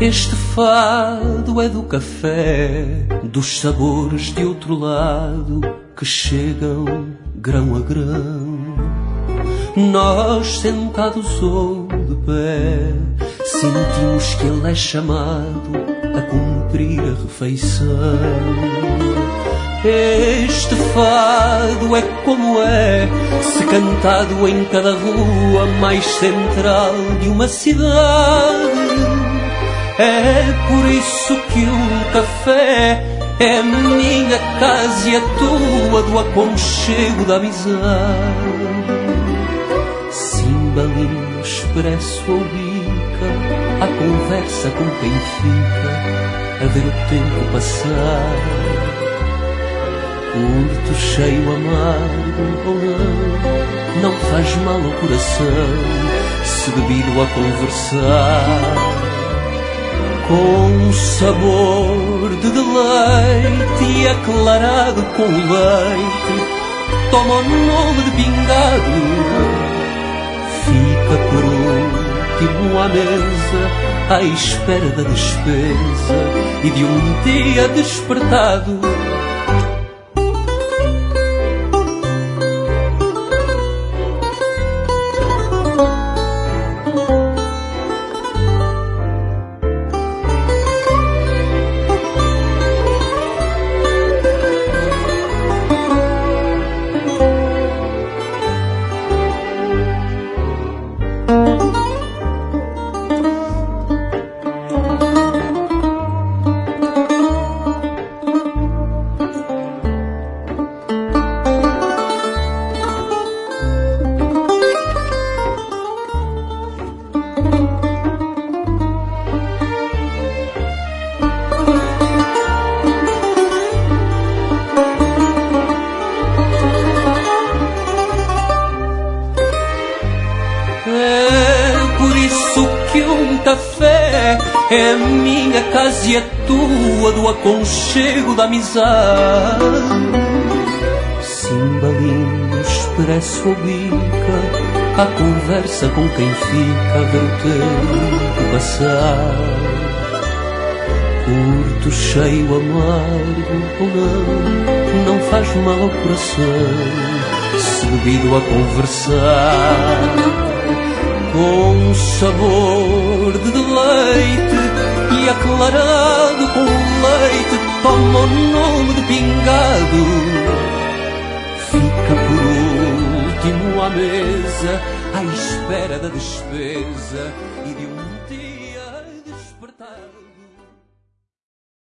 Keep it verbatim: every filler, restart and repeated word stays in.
Este fado é do café, dos sabores de outro lado que chegam grão a grão. Nós sentados ou de pé, sentimos que ele é chamado a cumprir a refeição. Este fado é como é, se cantado em cada rua mais central de uma cidade. É por isso que o café é a minha casa e a tua, do aconchego da amizade. Cimbalinho, expresso ou bica, a conversa com quem fica a ver o tempo passar. Curto, cheio, amargo ou não, não faz mal ao coração se bebido a conversar. Com sabor de deleite e aclarado com leite, toma o nome de pingado. Fica por último à mesa, à espera da despesa e de um dia despertado. Café é a minha casa e a tua, do aconchego da amizade. Cimbalinho, expresso ou bica, a conversa com quem fica a ver o tempo passar. Curto, cheio, amargo ou não, não faz mal ao coração se bebido a conversar. Com sabor de deleite e aclarado com leite, toma o nome de pingado. Fica por último à mesa, à espera da despesa e de um dia